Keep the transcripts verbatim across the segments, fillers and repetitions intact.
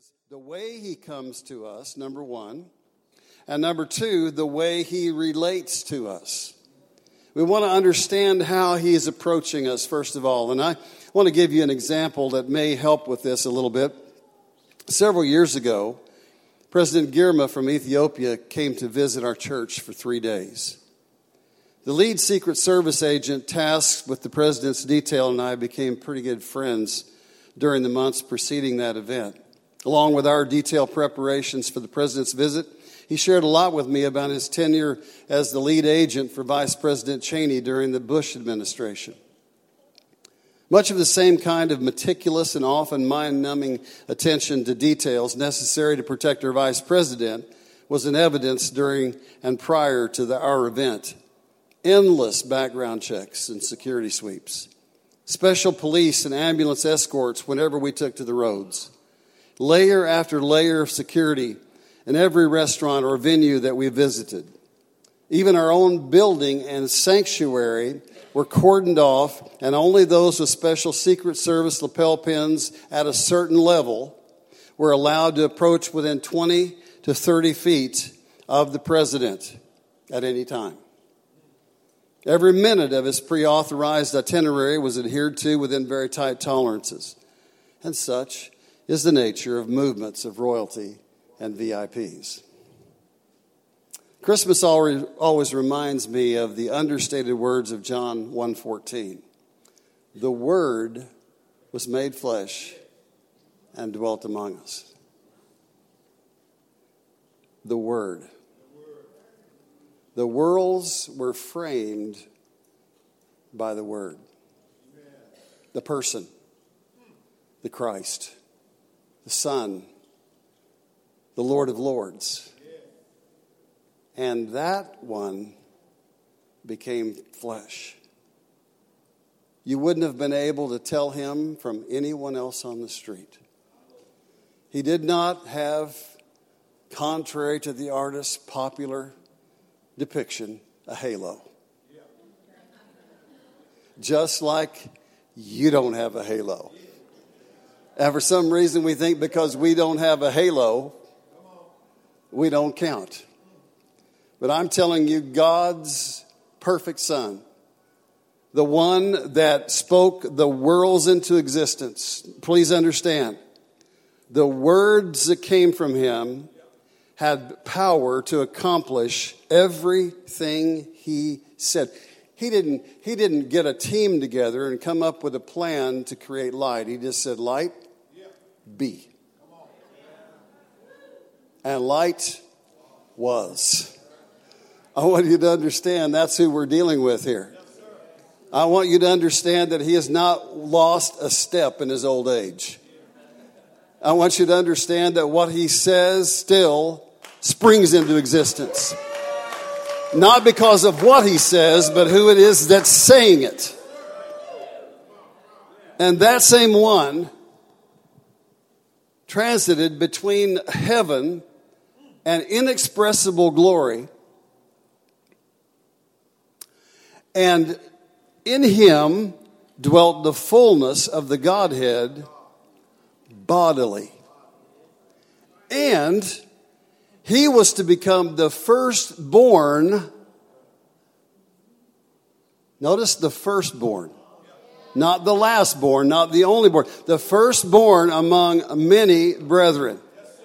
is the way he comes to us, number one. And number two, the way he relates to us. We want to understand how he is approaching us, first of all. And I want to give you an example that may help with this a little bit. Several years ago, President Girma from Ethiopia came to visit our church for three days. The lead Secret Service agent tasked with the president's detail and I became pretty good friends during the months preceding that event. Along with our detailed preparations for the president's visit, he shared a lot with me about his tenure as the lead agent for Vice President Cheney during the Bush administration. Much of the same kind of meticulous and often mind-numbing attention to details necessary to protect our vice president was in evidence during and prior to the, our event. Endless background checks and security sweeps. Special police and ambulance escorts whenever we took to the roads. Layer after layer of security in every restaurant or venue that we visited. Even our own building and sanctuary were cordoned off, and only those with special Secret Service lapel pins at a certain level were allowed to approach within twenty to thirty feet of the president at any time. Every minute of his pre-authorized itinerary was adhered to within very tight tolerances. And such is the nature of movements of royalty and V I Ps. Christmas always reminds me of the understated words of John one fourteen. The Word was made flesh and dwelt among us. The Word. The worlds were framed by the Word. The person, the Christ, the Son, the Lord of Lords. And that one became flesh. You wouldn't have been able to tell him from anyone else on the street. He did not have, contrary to the artist's popular depiction, a halo. Just like you don't have a halo. And for some reason we think because we don't have a halo, we don't count. But I'm telling you, God's perfect Son, the one that spoke the worlds into existence, please understand, the words that came from him had power to accomplish everything he said. He didn't, he didn't get a team together and come up with a plan to create light. He just said, light, be. And light was. I want you to understand that's who we're dealing with here. I want you to understand that he has not lost a step in his old age. I want you to understand that what he says still springs into existence. Not because of what he says, but who it is that's saying it. And that same one transited between heaven and inexpressible glory. And in him dwelt the fullness of the Godhead bodily. And he was to become the firstborn. Notice the firstborn. Not the lastborn, not the onlyborn. The firstborn among many brethren.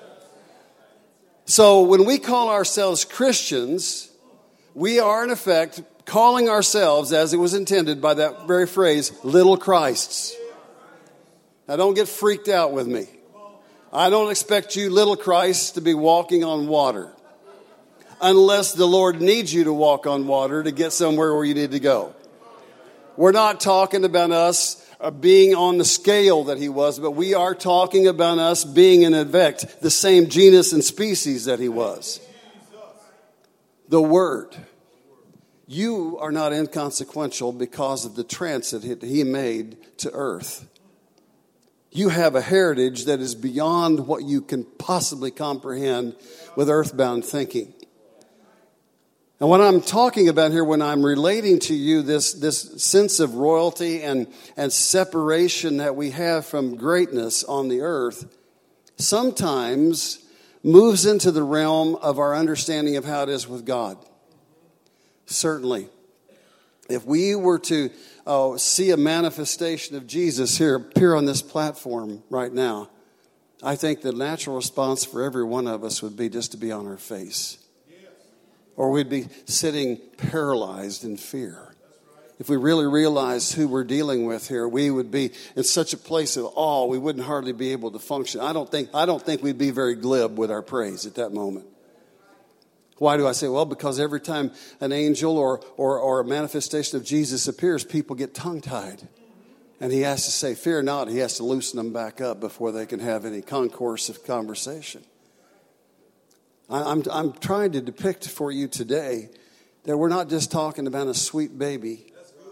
So when we call ourselves Christians, we are in effect calling ourselves, as it was intended by that very phrase, little Christs. Now don't get freaked out with me. I don't expect you little Christs to be walking on water. Unless the Lord needs you to walk on water to get somewhere where you need to go. We're not talking about us being on the scale that he was, but we are talking about us being in effect the same genus and species that he was. The Word. You are not inconsequential because of the transit he made to earth. You have a heritage that is beyond what you can possibly comprehend with earthbound thinking. And what I'm talking about here, when I'm relating to you this, this sense of royalty and, and separation that we have from greatness on the earth, sometimes moves into the realm of our understanding of how it is with God. Certainly. If we were to uh, see a manifestation of Jesus here appear on this platform right now, I think the natural response for every one of us would be just to be on our face. Or we'd be sitting paralyzed in fear. If we really realized who we're dealing with here, we would be in such a place of awe, we wouldn't hardly be able to function. I don't think, I don't think we'd be very glib with our praise at that moment. Why do I say? Well, because every time an angel or, or, or a manifestation of Jesus appears, people get tongue-tied. And he has to say, fear not. He has to loosen them back up before they can have any concourse of conversation. I, I'm, I'm trying to depict for you today that we're not just talking about a sweet baby.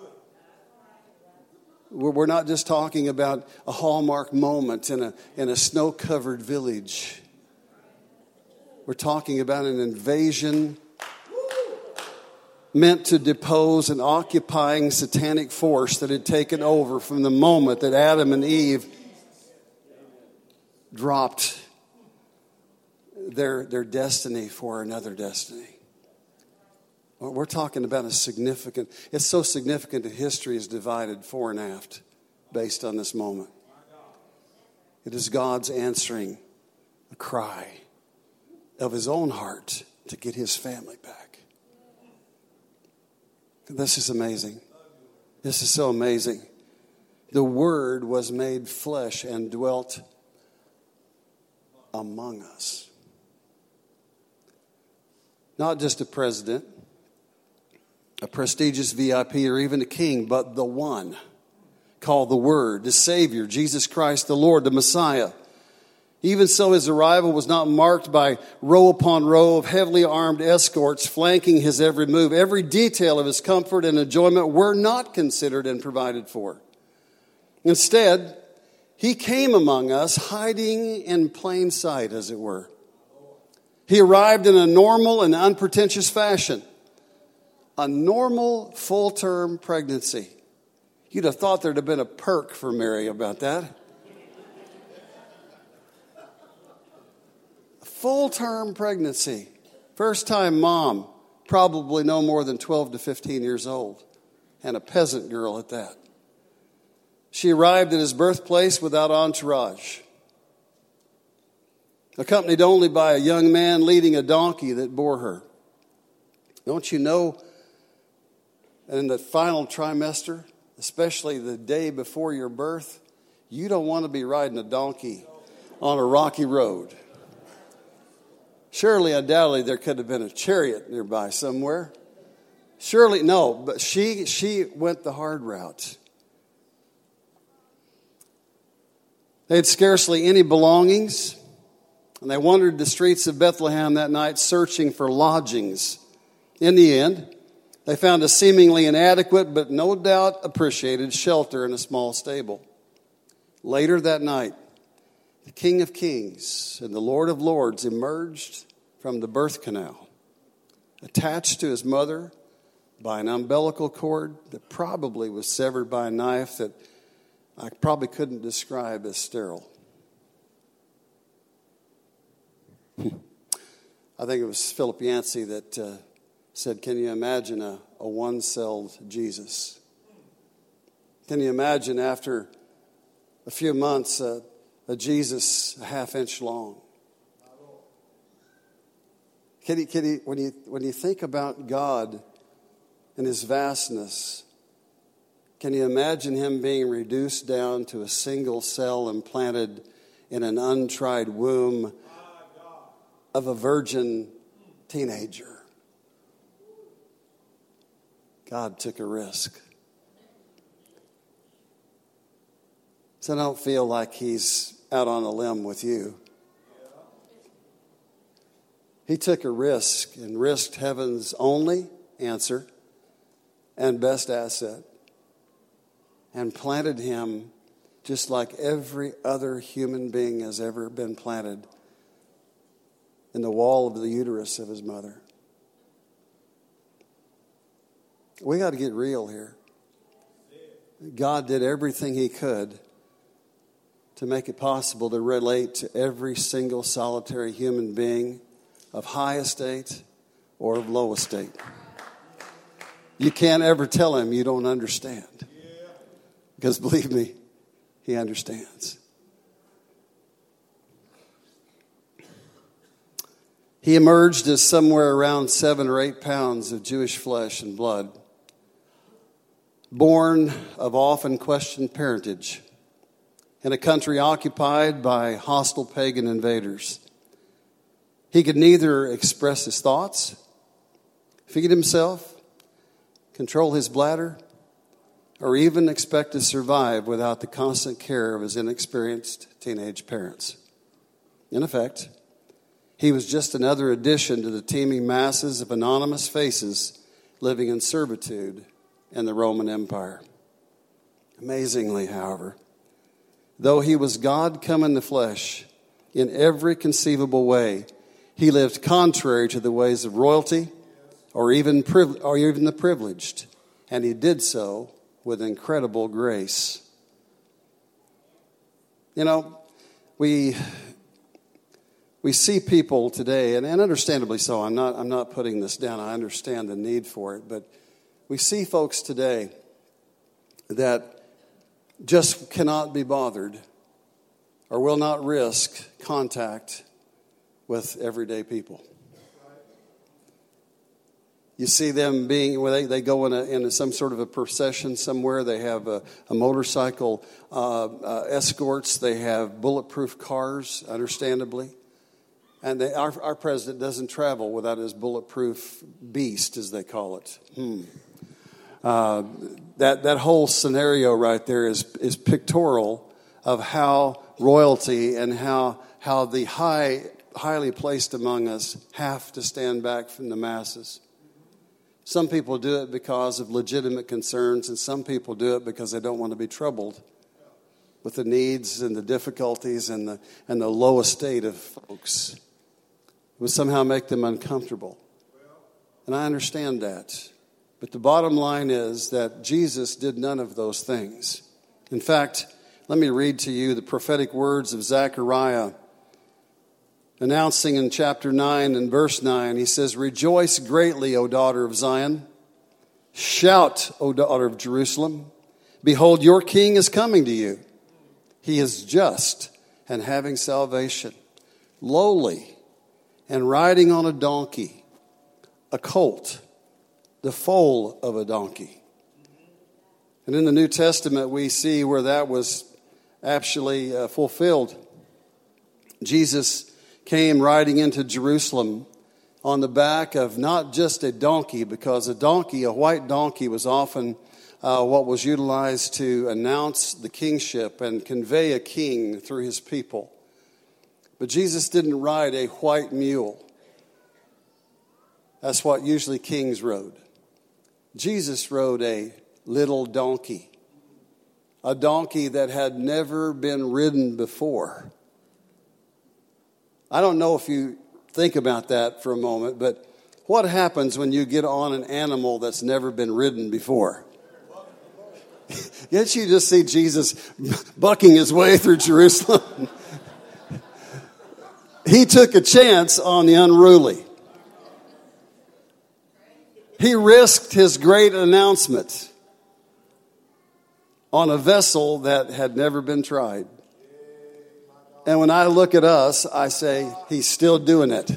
We're not just talking about a hallmark moment in a, in a snow-covered village. We're talking about an invasion meant to depose an occupying satanic force that had taken over from the moment that Adam and Eve dropped their, their destiny for another destiny. We're talking about a significant, it's so significant that history is divided fore and aft based on this moment. It is God's answering a cry of his own heart to get his family back. This is amazing. This is so amazing. The Word was made flesh and dwelt among us. Not just a president, a prestigious V I P, or even a king, but the one called the Word, the Savior, Jesus Christ, the Lord, the Messiah. Even so, his arrival was not marked by row upon row of heavily armed escorts flanking his every move. Every detail of his comfort and enjoyment were not considered and provided for. Instead, he came among us hiding in plain sight, as it were. He arrived in a normal and unpretentious fashion. A normal full-term pregnancy. You'd have thought there'd have been a perk for Mary about that. Full-term pregnancy. First-time mom, probably no more than twelve to fifteen years old, and a peasant girl at that. She arrived at his birthplace without entourage, accompanied only by a young man leading a donkey that bore her. Don't you know, in the final trimester, especially the day before your birth, you don't want to be riding a donkey on a rocky road. Surely, undoubtedly, there could have been a chariot nearby somewhere. Surely, no, but she she went the hard route. They had scarcely any belongings, and they wandered the streets of Bethlehem that night searching for lodgings. In the end, they found a seemingly inadequate but no doubt appreciated shelter in a small stable. Later that night, the King of Kings and the Lord of Lords emerged from the birth canal, attached to his mother by an umbilical cord that probably was severed by a knife that I probably couldn't describe as sterile. I think it was Philip Yancey that uh, said, can you imagine a, a one-celled Jesus? Can you imagine after a few months uh, a Jesus a half inch long? Can you, can you, when, you, when you think about God and his vastness, can you imagine him being reduced down to a single cell implanted in an untried womb of a virgin teenager? God took a risk. So don't feel like he's out on a limb with you. He took a risk and risked heaven's only answer and best asset and planted him just like every other human being has ever been planted in the wall of the uterus of his mother. We got to get real here. God did everything he could to make it possible to relate to every single solitary human being of high estate or of low estate. You can't ever tell him you don't understand. Because believe me, he understands. He emerged as somewhere around seven or eight pounds of Jewish flesh and blood, born of often questioned parentage in a country occupied by hostile pagan invaders. He could neither express his thoughts, feed himself, control his bladder, or even expect to survive without the constant care of his inexperienced teenage parents. In effect, he was just another addition to the teeming masses of anonymous faces living in servitude in the Roman Empire. Amazingly, however, though he was God come in the flesh in every conceivable way, he lived contrary to the ways of royalty or even priv- or even the privileged, and he did so with incredible grace. You know, we we see people today, and, and understandably so. I'm not I'm not putting this down. I understand the need for it, but we see folks today that just cannot be bothered or will not risk contact with everyday people. You see them being, where they, they go in, a, in some sort of a procession somewhere. They have a, a motorcycle uh, uh, escorts. They have bulletproof cars, understandably. And they, our, our president doesn't travel without his bulletproof beast, as they call it. Hmm. Uh, that that whole scenario right there is is pictorial of how royalty and how how the high highly placed among us have to stand back from the masses. Some people do it because of legitimate concerns, and some people do it because they don't want to be troubled with the needs and the difficulties and the and the low estate of folks. It would somehow make them uncomfortable. And I understand that. But the bottom line is that Jesus did none of those things. In fact, let me read to you the prophetic words of Zechariah, announcing in chapter nine and verse nine. He says, "Rejoice greatly, O daughter of Zion. Shout, O daughter of Jerusalem. Behold, your king is coming to you. He is just and having salvation, lowly and riding on a donkey, a colt, the foal of a donkey." And in the New Testament, we see where that was actually uh, fulfilled. Jesus came riding into Jerusalem on the back of not just a donkey, because a donkey, a white donkey, was often uh, what was utilized to announce the kingship and convey a king through his people. But Jesus didn't ride a white mule. That's what usually kings rode. Jesus rode a little donkey, a donkey that had never been ridden before. I don't know if you think about that for a moment, but what happens when you get on an animal that's never been ridden before? Can't you just see Jesus bucking his way through Jerusalem? He took a chance on the unruly. He risked his great announcement on a vessel that had never been tried. And when I look at us, I say, he's still doing it.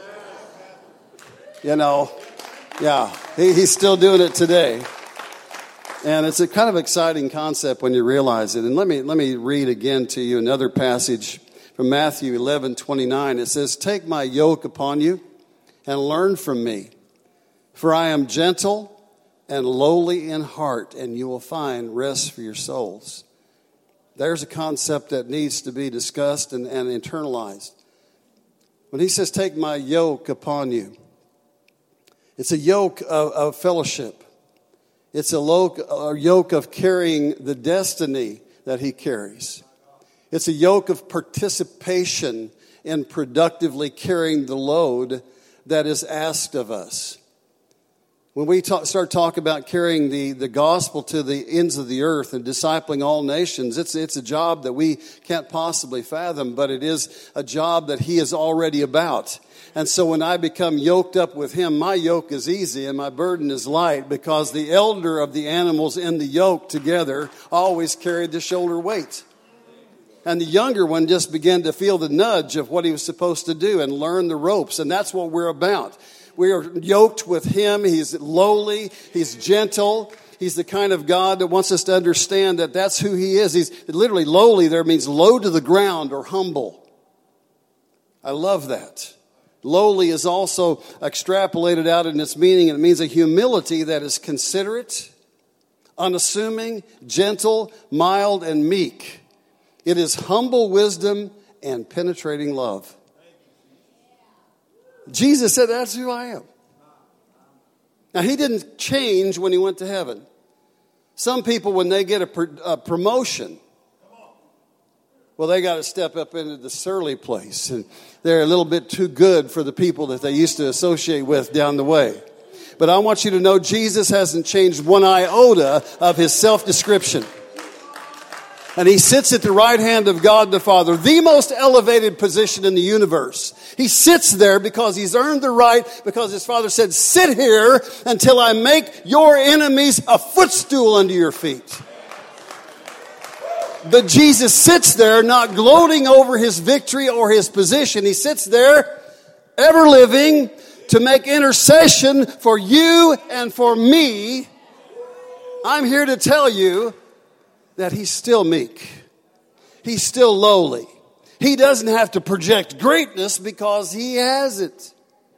You know, yeah, he, he's still doing it today. And it's a kind of exciting concept when you realize it. And let me let me read again to you another passage from Matthew eleven twenty-nine. It says, "Take my yoke upon you and learn from me, for I am gentle and lowly in heart, and you will find rest for your souls." There's a concept that needs to be discussed and, and internalized. When he says, "Take my yoke upon you," it's a yoke of, of fellowship. It's a yoke of carrying the destiny that he carries. It's a yoke of participation in productively carrying the load that is asked of us. When we talk, start talking about carrying the, the gospel to the ends of the earth and discipling all nations, it's, it's a job that we can't possibly fathom, but it is a job that he is already about. And so when I become yoked up with him, my yoke is easy and my burden is light, because the elder of the animals in the yoke together always carried the shoulder weight. And the younger one just began to feel the nudge of what he was supposed to do and learn the ropes. And that's what we're about. We are yoked with him. He's lowly. He's gentle. He's the kind of God that wants us to understand that that's who he is. He's literally lowly there means low to the ground or humble. I love that. Lowly is also extrapolated out in its meaning. It means a humility that is considerate, unassuming, gentle, mild, and meek. It is humble wisdom and penetrating love. Jesus said, that's who I am. Now, he didn't change when he went to heaven. Some people, when they get a, pr- a promotion, well, they got to step up into the surly place. And they're a little bit too good for the people that they used to associate with down the way. But I want you to know Jesus hasn't changed one iota of his self-description. And he sits at the right hand of God the Father, the most elevated position in the universe. He sits there because he's earned the right, because his Father said, sit here until I make your enemies a footstool under your feet. But Jesus sits there not gloating over his victory or his position. He sits there ever living to make intercession for you and for me. I'm here to tell you that he's still meek. He's still lowly. He doesn't have to project greatness because he has it.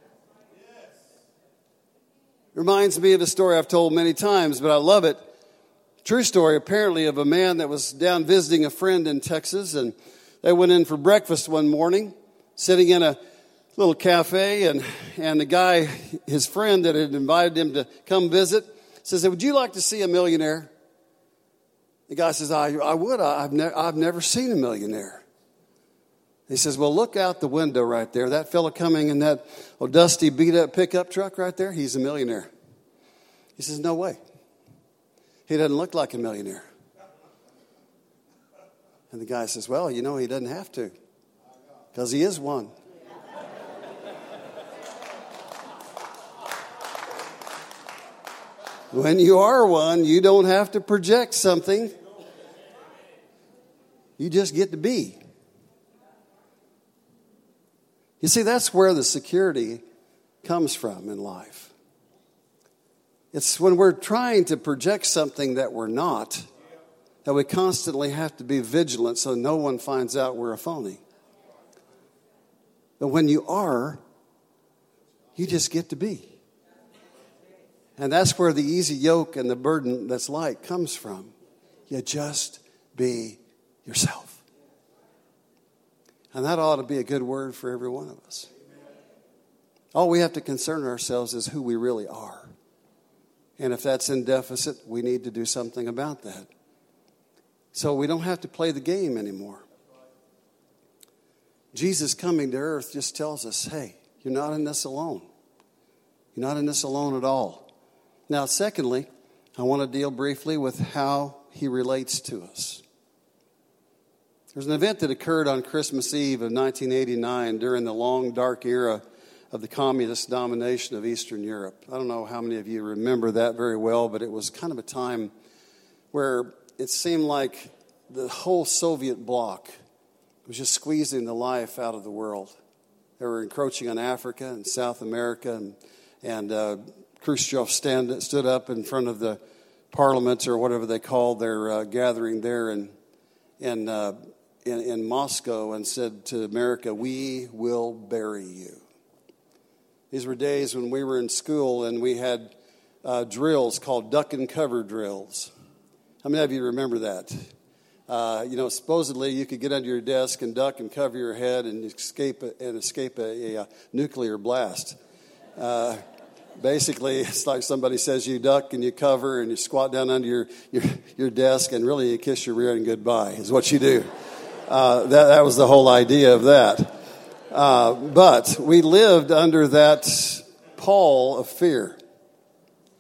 Reminds me of a story I've told many times, but I love it. True story, apparently, of a man that was down visiting a friend in Texas, and they went in for breakfast one morning, sitting in a little cafe, and, and the guy, his friend that had invited him to come visit, says, would you like to see a millionaire? The guy says, I, I would. I, I've, ne- I've never seen a millionaire. He says, well, look out the window right there. That fella coming in that old dusty, beat-up pickup truck right there, he's a millionaire. He says, no way. He doesn't look like a millionaire. And the guy says, well, you know, he doesn't have to, because he is one. When you are one, you don't have to project something. You just get to be. You see, that's where the security comes from in life. It's when we're trying to project something that we're not, that we constantly have to be vigilant so no one finds out we're a phony. But when you are, you just get to be. And that's where the easy yoke and the burden that's light comes from. You just be yourself. And that ought to be a good word for every one of us. All we have to concern ourselves is who we really are. And if that's in deficit, we need to do something about that. So we don't have to play the game anymore. Jesus coming to earth just tells us, hey, you're not in this alone. You're not in this alone at all. Now, secondly, I want to deal briefly with how he relates to us. There's an event that occurred on Christmas Eve of nineteen eighty-nine during the long, dark era of the communist domination of Eastern Europe. I don't know how many of you remember that very well, but it was kind of a time where it seemed like the whole Soviet bloc was just squeezing the life out of the world. They were encroaching on Africa and South America, and, and uh, Khrushchev stand, stood up in front of the parliament, or whatever they called their uh, gathering there in, in, uh, in, in Moscow, and said to America, we will bury you. These were days when we were in school and we had uh, drills called duck and cover drills. How many of you remember that? Uh, you know, supposedly you could get under your desk and duck and cover your head and escape a, and escape a, a, a nuclear blast. Uh, basically, it's like somebody says you duck and you cover and you squat down under your, your, your desk, and really you kiss your rear end goodbye is what you do. Uh, that, that was the whole idea of that. Uh, but we lived under that pall of fear.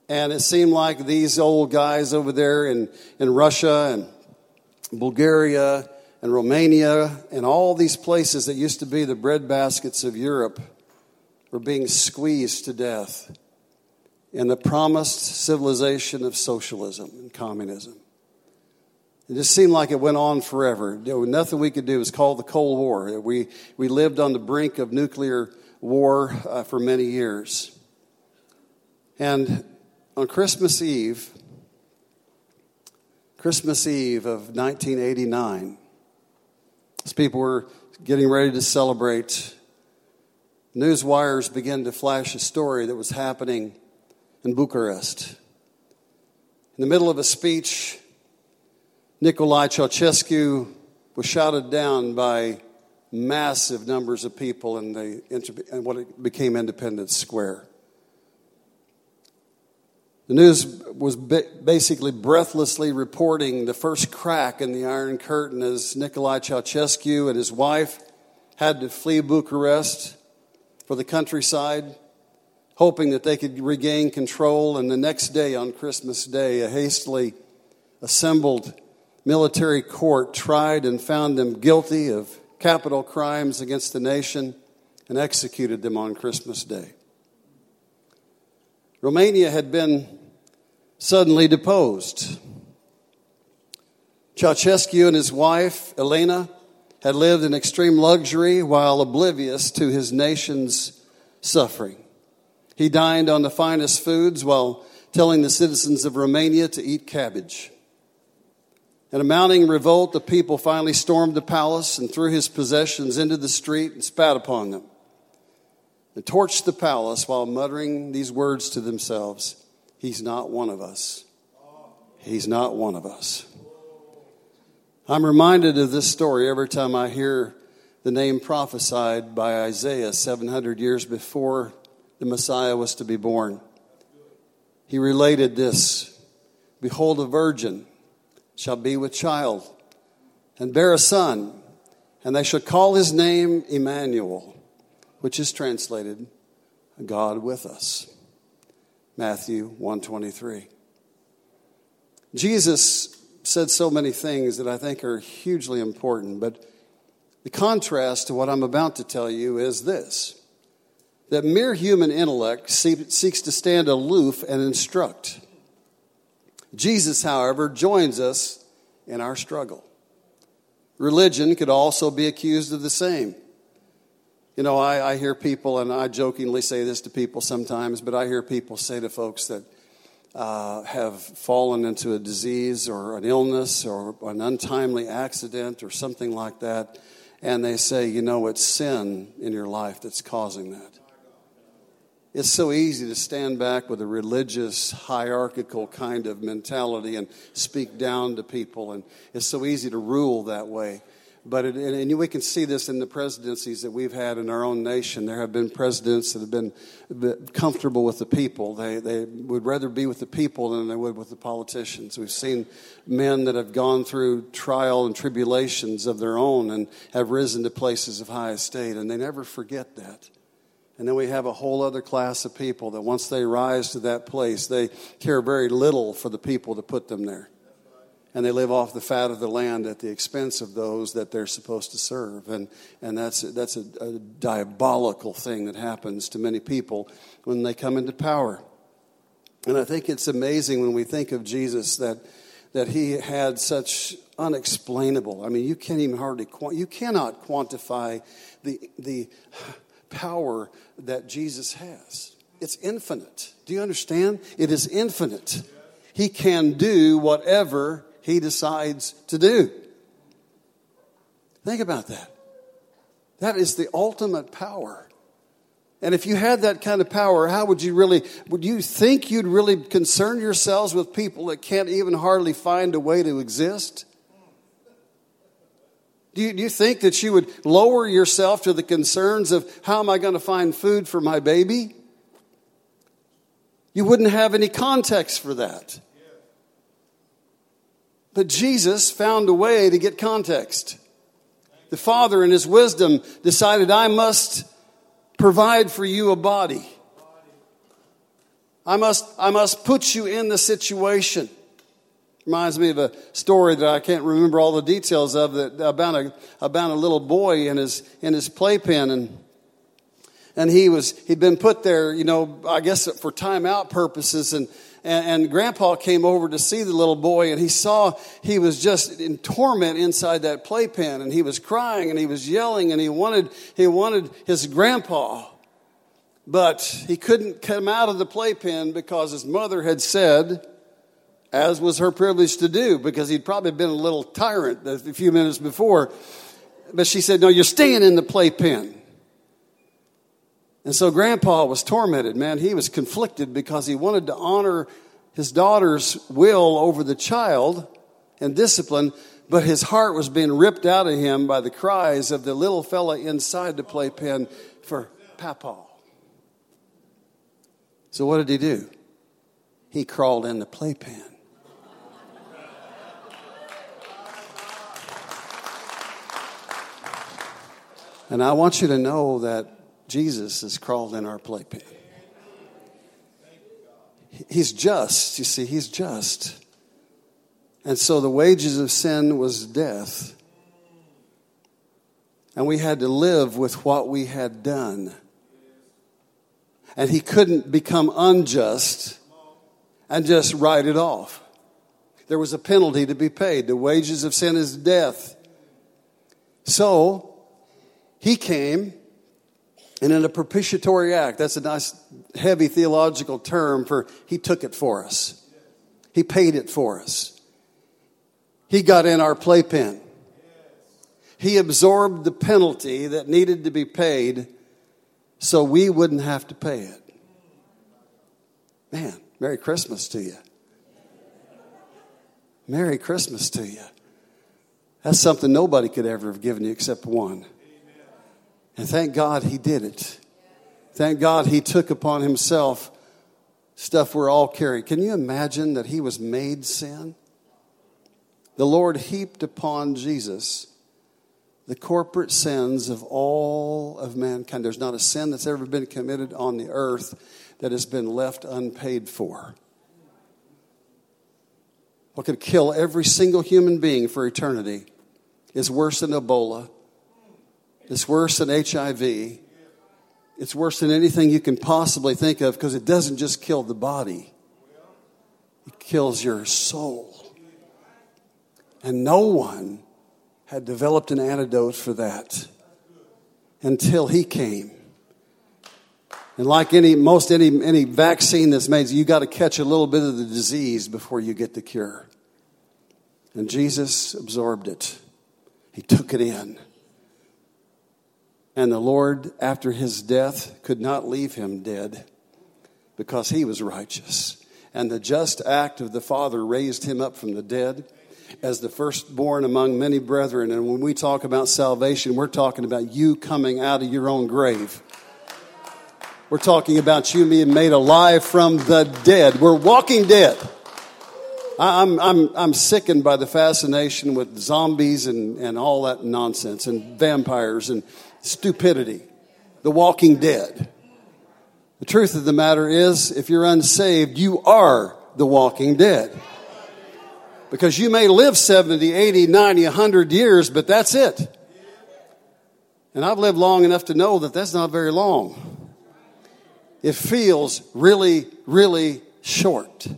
And it seemed like these old guys over there in, in Russia and Bulgaria and Romania and all these places that used to be the breadbaskets of Europe were being squeezed to death in the promised civilization of socialism and communism. It just seemed like it went on forever. There was nothing we could do. It was called the Cold War. We, we lived on the brink of nuclear war uh, for many years. And on Christmas Eve, Christmas Eve of nineteen eighty-nine, as people were getting ready to celebrate, news wires began to flash a story that was happening in Bucharest. In the middle of a speech, Nicolae Ceausescu was shouted down by massive numbers of people in, the, in what became Independence Square. The news was basically breathlessly reporting the first crack in the Iron Curtain as Nicolae Ceausescu and his wife had to flee Bucharest for the countryside, hoping that they could regain control. And the next day, on Christmas Day, a hastily assembled military court tried and found them guilty of capital crimes against the nation and executed them on Christmas Day. Romania had been suddenly deposed. Ceausescu and his wife, Elena, had lived in extreme luxury while oblivious to his nation's suffering. He dined on the finest foods while telling the citizens of Romania to eat cabbage. In a mounting revolt, the people finally stormed the palace and threw his possessions into the street and spat upon them, and torched the palace while muttering these words to themselves: "He's not one of us. He's not one of us." I'm reminded of this story every time I hear the name prophesied by Isaiah seven hundred years before the Messiah was to be born. He related this: "Behold, a virgin shall be with child, and bear a son, and they shall call his name Emmanuel," which is translated, God with us. Matthew one twenty-three. Jesus said so many things that I think are hugely important, but the contrast to what I'm about to tell you is this: that mere human intellect seeks to stand aloof and instruct. Jesus, however, joins us in our struggle. Religion could also be accused of the same. You know, I, I hear people, and I jokingly say this to people sometimes, but I hear people say to folks that uh, have fallen into a disease or an illness or an untimely accident or something like that, and they say, you know, it's sin in your life that's causing that. It's so easy to stand back with a religious, hierarchical kind of mentality and speak down to people, and it's so easy to rule that way. But it, and we can see this in the presidencies that we've had in our own nation. There have been presidents that have been comfortable with the people. They they would rather be with the people than they would with the politicians. We've seen men that have gone through trial and tribulations of their own and have risen to places of high estate, and they never forget that. And then we have a whole other class of people that once they rise to that place, they care very little for the people that put them there. And they live off the fat of the land at the expense of those that they're supposed to serve. And and that's, that's a, a diabolical thing that happens to many people when they come into power. And I think it's amazing when we think of Jesus that that he had such unexplainable, I mean, you can't even hardly, you cannot quantify the the power that Jesus has. It's infinite. Do you understand? It is infinite. He can do whatever he decides to do. Think about that. That is the ultimate power. And if you had that kind of power, how would you really, would you think you'd really concern yourselves with people that can't even hardly find a way to exist? Do you, do you think that you would lower yourself to the concerns of how am I going to find food for my baby? You wouldn't have any context for that. But Jesus found a way to get context. The Father in his wisdom decided, I must provide for you a body. I must, I must put you in the situation. Reminds me of a story that I can't remember all the details of, that about a about a little boy in his in his playpen, and and he was he'd been put there, you know, I guess for timeout purposes, and, and and Grandpa came over to see the little boy, and he saw he was just in torment inside that playpen, and he was crying and he was yelling, and he wanted he wanted his grandpa, but he couldn't come out of the playpen because his mother had said, as was her privilege to do, because he'd probably been a little tyrant a few minutes before. But she said, no, you're staying in the playpen. And so Grandpa was tormented, man. He was conflicted because he wanted to honor his daughter's will over the child and discipline, but his heart was being ripped out of him by the cries of the little fella inside the playpen for Papa. So what did he do? He crawled in the playpen. And I want you to know that Jesus has crawled in our playpen. He's just, you see, he's just. And so the wages of sin was death. And we had to live with what we had done. And he couldn't become unjust and just write it off. There was a penalty to be paid. The wages of sin is death. So he came, and in a propitiatory act, that's a nice heavy theological term for he took it for us. He paid it for us. He got in our playpen. He absorbed the penalty that needed to be paid so we wouldn't have to pay it. Man, Merry Christmas to you. Merry Christmas to you. That's something nobody could ever have given you except one. And thank God he did it. Thank God he took upon himself stuff we're all carrying. Can you imagine that he was made sin? The Lord heaped upon Jesus the corporate sins of all of mankind. There's not a sin that's ever been committed on the earth that has been left unpaid for. What could kill every single human being for eternity is worse than Ebola. It's worse than H I V. It's worse than anything you can possibly think of, because it doesn't just kill the body. It kills your soul. And no one had developed an antidote for that until he came. And like any most any any vaccine that's made, you got to catch a little bit of the disease before you get the cure. And Jesus absorbed it. He took it in. And the Lord, after his death, could not leave him dead because he was righteous. And the just act of the Father raised him up from the dead as the firstborn among many brethren. And when we talk about salvation, we're talking about you coming out of your own grave. We're talking about you being made alive from the dead. We're walking dead. I'm I'm I'm sickened by the fascination with zombies and, and all that nonsense, and vampires and stupidity. The walking dead. The truth of the matter is, if you're unsaved, you are the walking dead. Because you may live seventy, eighty, ninety, one hundred years, but that's it. And I've lived long enough to know that that's not very long. It feels really, really short.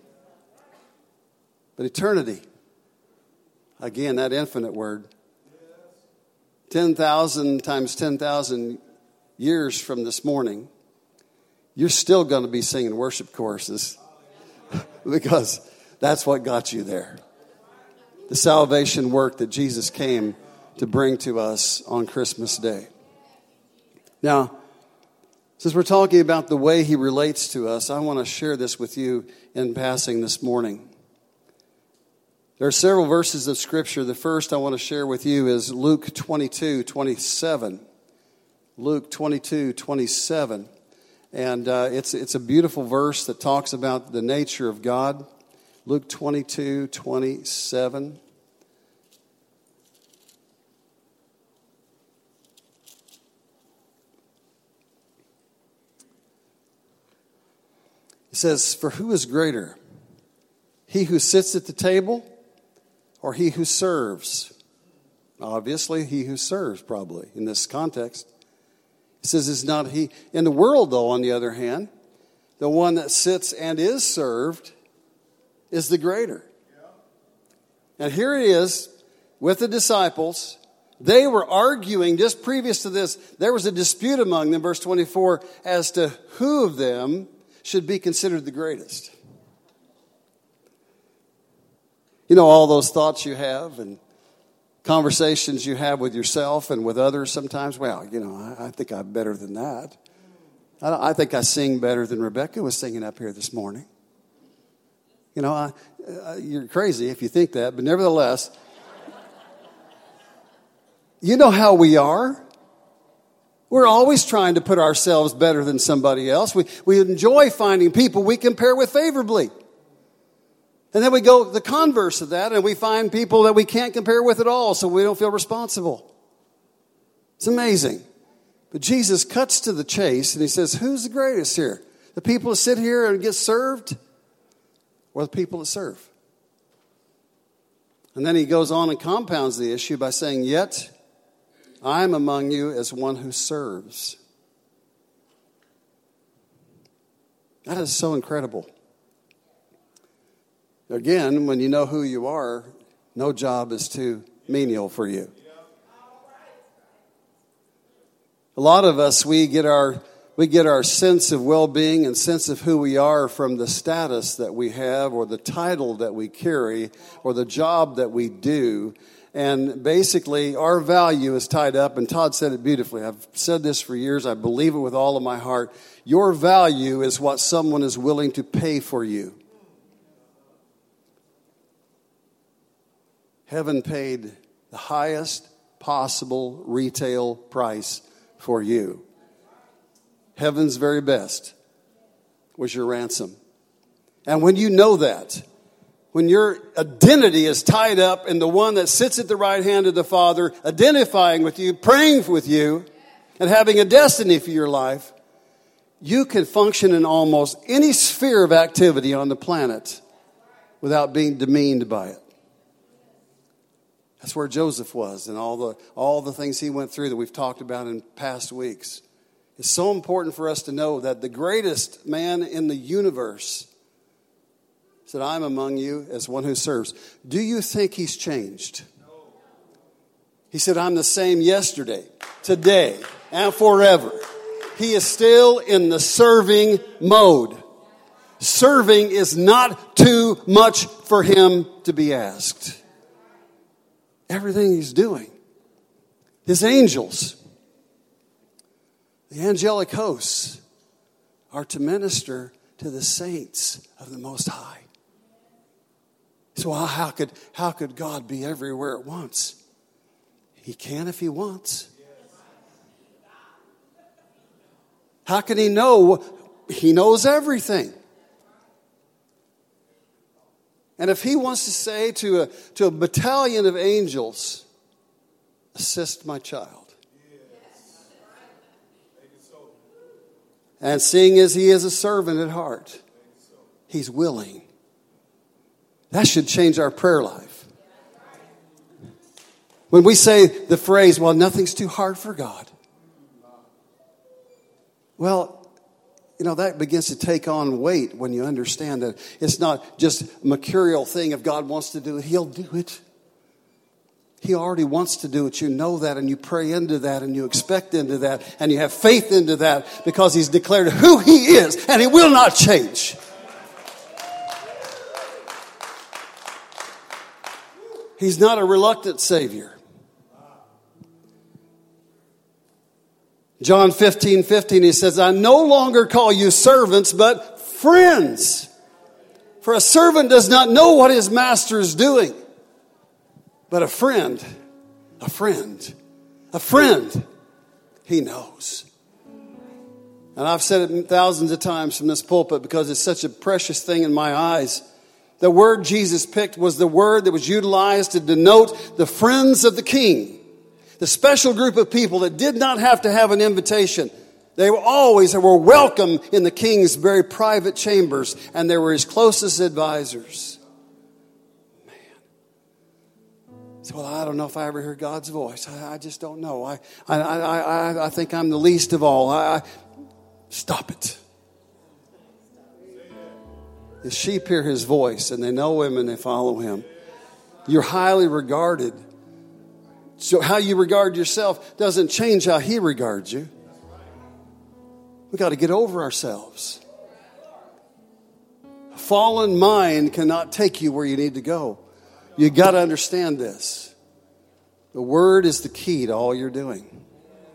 But eternity, again, that infinite word, ten thousand times ten thousand years from this morning, you're still going to be singing worship choruses because that's what got you there. The salvation work that Jesus came to bring to us on Christmas Day. Now, since we're talking about the way he relates to us, I want to share this with you in passing this morning. There are several verses of Scripture. The first I want to share with you is Luke twenty-two twenty-seven. Luke twenty-two twenty-seven. And uh, it's, it's a beautiful verse that talks about the nature of God. Luke twenty-two twenty-seven. He says, for who is greater? He who sits at the table or he who serves? Obviously, he who serves, probably, in this context. He says it's not he. In the world, though, on the other hand, the one that sits and is served is the greater. And here it is with the disciples. They were arguing just previous to this. There was a dispute among them, verse twenty-four, as to who of them should be considered the greatest. You know, all those thoughts you have and conversations you have with yourself and with others sometimes. Well, you know, I, I think I'm better than that. I, I think I sing better than Rebecca was singing up here this morning. You know, I, uh, you're crazy if you think that, but nevertheless, you know how we are. We're always trying to put ourselves better than somebody else. We, we enjoy finding people we compare with favorably. And then we go the converse of that, and we find people that we can't compare with at all, so we don't feel responsible. It's amazing. But Jesus cuts to the chase, and he says, who's the greatest here? The people that sit here and get served, or the people that serve? And then he goes on and compounds the issue by saying, yet I am among you as one who serves. That is so incredible. Again, when you know who you are, no job is too menial for you. A lot of us, we get our we get our sense of well-being and sense of who we are from the status that we have or the title that we carry or the job that we do. And basically, our value is tied up, and Todd said it beautifully. I've said this for years. I believe it with all of my heart. Your value is what someone is willing to pay for you. Heaven paid the highest possible retail price for you. Heaven's very best was your ransom. And when you know that, when your identity is tied up in the one that sits at the right hand of the Father, identifying with you, praying with you, and having a destiny for your life, you can function in almost any sphere of activity on the planet without being demeaned by it. That's where Joseph was and all the all the things he went through that we've talked about in past weeks. It's so important for us to know that the greatest man in the universe said, I'm among you as one who serves. Do you think he's changed? He said, I'm the same yesterday, today, and forever. He is still in the serving mode. Serving is not too much for him to be asked. Everything he's doing. His angels, the angelic hosts, are to minister to the saints of the Most High. So how could, how could God be everywhere at once? He can if he wants. How can he know? He knows everything. And if he wants to say to a, to a battalion of angels, assist my child. And seeing as he is a servant at heart, he's willing. That should change our prayer life. When we say the phrase, well, nothing's too hard for God. Well, you know, that begins to take on weight when you understand that it's not just a mercurial thing. If God wants to do it, he'll do it. He already wants to do it. You know that, and you pray into that, and you expect into that, and you have faith into that because he's declared who he is, and he will not change. He's not a reluctant Savior. John fifteen fifteen, he says, I no longer call you servants, but friends. For a servant does not know what his master is doing. But a friend, a friend, a friend, he knows. And I've said it thousands of times from this pulpit because it's such a precious thing in my eyes. The word Jesus picked was the word that was utilized to denote the friends of the king. The special group of people that did not have to have an invitation. They were always were welcome in the king's very private chambers, and they were his closest advisors. Man. So, well, I don't know if I ever hear God's voice. I, I just don't know. I, I, I, I, I think I'm the least of all. I, I, stop it. The sheep hear his voice, and they know him, and they follow him. You're highly regarded. So how you regard yourself doesn't change how he regards you. We've got to get over ourselves. A fallen mind cannot take you where you need to go. You've got to understand this. The Word is the key to all you're doing.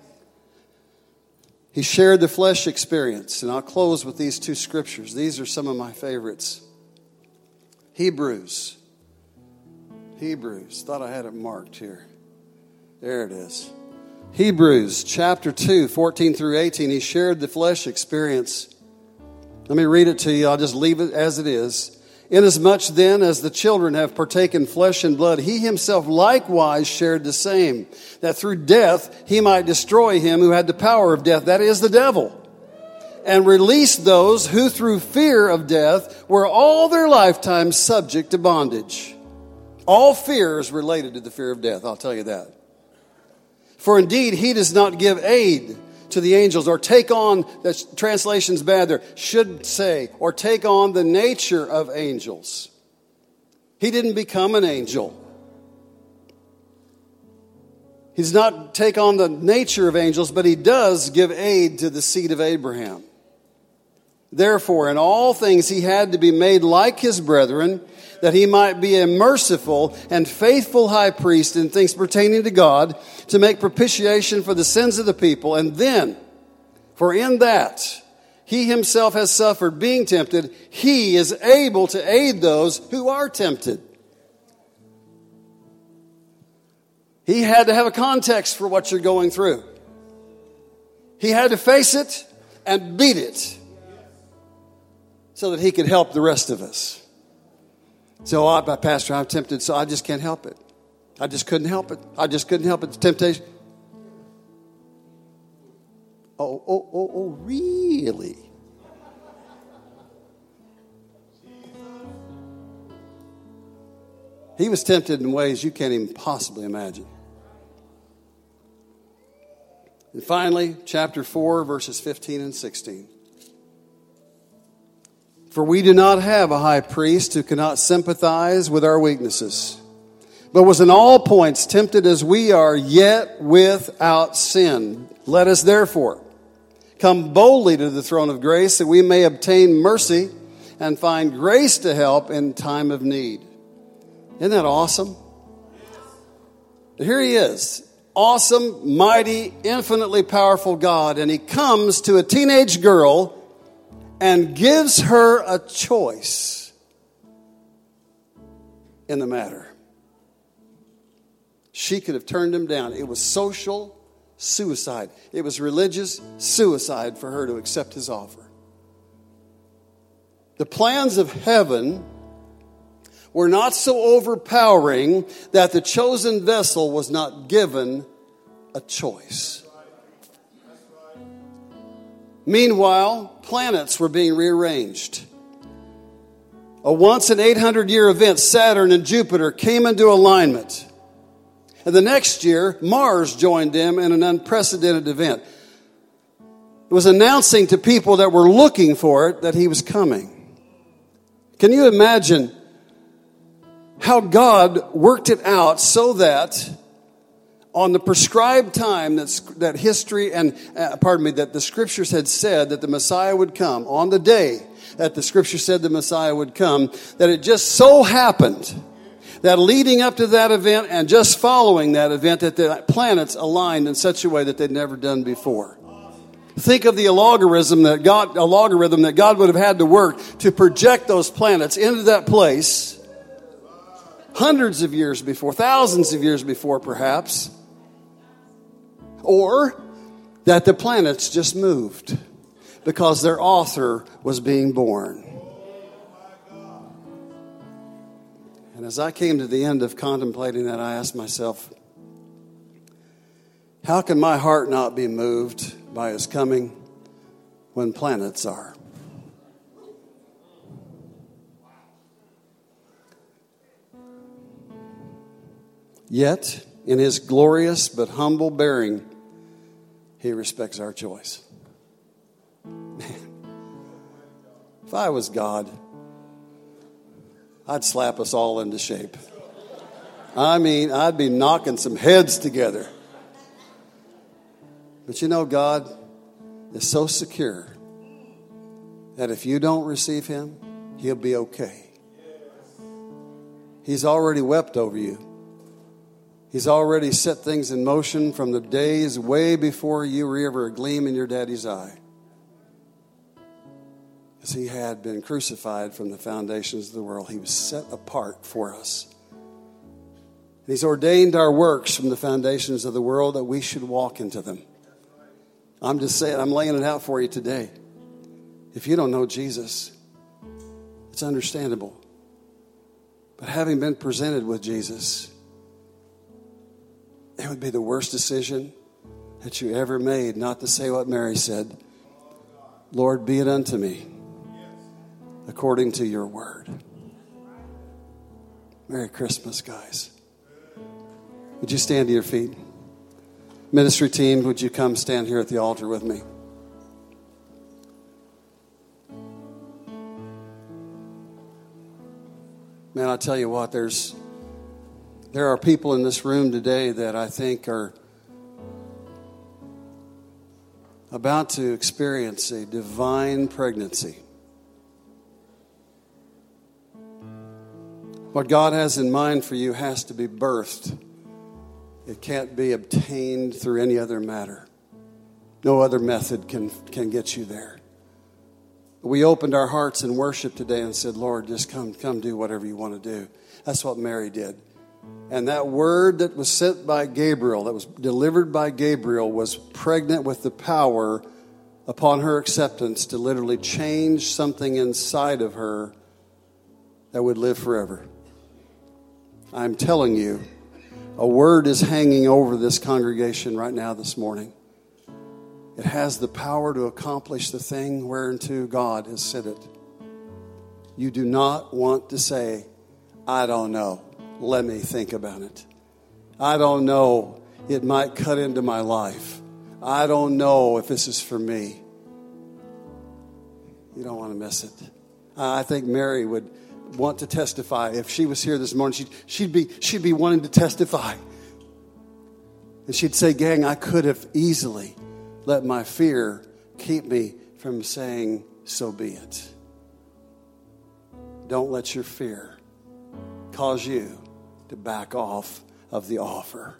He shared the flesh experience, and I'll close with these two scriptures. These are some of my favorites. Hebrews. Hebrews. Thought I had it marked here. There it is. Hebrews chapter two, fourteen through eighteen. He shared the flesh experience. Let me read it to you. I'll just leave it as it is. Inasmuch then as the children have partaken flesh and blood, he himself likewise shared the same, that through death he might destroy him who had the power of death, that is the devil, and release those who through fear of death were all their lifetime subject to bondage. All fear is related to the fear of death, I'll tell you that. For indeed, he does not give aid to the angels, or take on, the translation's bad there, should say, or take on the nature of angels. He didn't become an angel. He does not take on the nature of angels, but he does give aid to the seed of Abraham. Therefore, in all things he had to be made like his brethren, that he might be a merciful and faithful high priest in things pertaining to God, to make propitiation for the sins of the people. And then, for in that he himself has suffered, being tempted, he is able to aid those who are tempted. He had to have a context for what you're going through. He had to face it and beat it so that he could help the rest of us. So, oh, Pastor, I'm tempted, so I just can't help it. I just couldn't help it. I just couldn't help it. The temptation. Oh, oh, oh, oh, really? He was tempted in ways you can't even possibly imagine. And finally, chapter four, verses fifteen and sixteen. For we do not have a high priest who cannot sympathize with our weaknesses, but was in all points tempted as we are, yet without sin. Let us therefore come boldly to the throne of grace, that we may obtain mercy and find grace to help in time of need. Isn't that awesome? Here he is, awesome, mighty, infinitely powerful God, and he comes to a teenage girl and gives her a choice in the matter. She could have turned him down. It was social suicide. It was religious suicide for her to accept his offer. The plans of heaven were not so overpowering that the chosen vessel was not given a choice. Meanwhile, planets were being rearranged. A once in eight hundred year event, Saturn and Jupiter came into alignment. And the next year, Mars joined them in an unprecedented event. It was announcing to people that were looking for it that he was coming. Can you imagine how God worked it out so that on the prescribed time that's, that history and, uh, pardon me, that the scriptures had said that the Messiah would come, on the day that the scripture said the Messiah would come, that it just so happened that leading up to that event and just following that event, that the planets aligned in such a way that they'd never done before. Think of the logarithm that God, a logarithm that God would have had to work to project those planets into that place hundreds of years before, thousands of years before perhaps. Or that the planets just moved because their author was being born. And as I came to the end of contemplating that, I asked myself, how can my heart not be moved by his coming? when planets are. Yet, in his glorious but humble bearing, he respects our choice. Man, if I was God, I'd slap us all into shape. I mean, I'd be knocking some heads together. But you know, God is so secure that if you don't receive him, he'll be okay. He's already wept over you. He's already set things in motion from the days way before you were ever a gleam in your daddy's eye. Because he had been crucified from the foundations of the world. He was set apart for us. And he's ordained our works from the foundations of the world that we should walk into them. I'm just saying, I'm laying it out for you today. If you don't know Jesus, it's understandable. But having been presented with Jesus, it would be the worst decision that you ever made not to say what Mary said. Lord, be it unto me according to your word. Merry Christmas, guys. Would you stand to your feet? Ministry team, would you come stand here at the altar with me? Man, I'll tell you what, there's there are people in this room today that I think are about to experience a divine pregnancy. What God has in mind for you has to be birthed. It can't be obtained through any other matter. No other method can, can get you there. We opened our hearts in worship today and said, Lord, just come, come do whatever you want to do. That's what Mary did. And that word that was sent by Gabriel, that was delivered by Gabriel, was pregnant with the power upon her acceptance to literally change something inside of her that would live forever. I'm telling you, a word is hanging over this congregation right now this morning. It has the power to accomplish the thing whereunto God has sent it. You do not want to say, I don't know. Let me think about it. I don't know. It might cut into my life. I don't know if this is for me. You don't want to miss it. I think Mary would want to testify. If she was here this morning, she'd, she'd be she'd be wanting to testify. And she'd say, gang, I could have easily let my fear keep me from saying, so be it. Don't let your fear cause you to back off of the offer.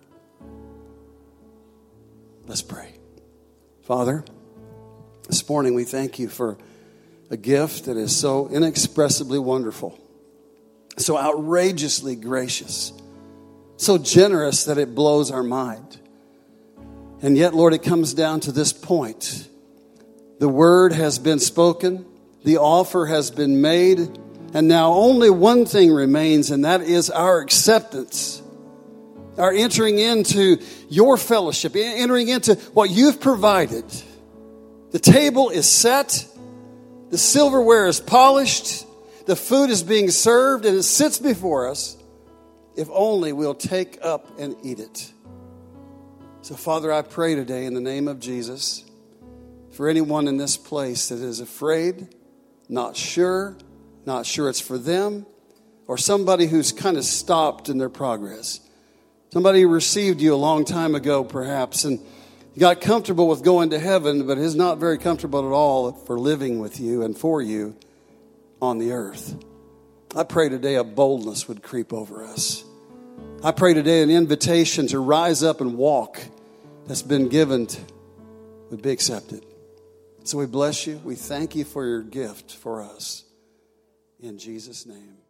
Let's pray. Father, this morning we thank you for a gift that is so inexpressibly wonderful, so outrageously gracious, so generous that it blows our mind. And yet, Lord, it comes down to this point. The word has been spoken, the offer has been made, and now only one thing remains, and that is our acceptance, our entering into your fellowship, entering into what you've provided. The table is set, the silverware is polished, the food is being served, and it sits before us, if only we'll take up and eat it. So, Father, I pray today in the name of Jesus for anyone in this place that is afraid, not sure, not sure it's for them, or somebody who's kind of stopped in their progress. Somebody who received you a long time ago, perhaps, and got comfortable with going to heaven, but is not very comfortable at all for living with you and for you on the earth. I pray today a boldness would creep over us. I pray today an invitation to rise up and walk that's been given to, would be accepted. So we bless you. We thank you for your gift for us. In Jesus' name.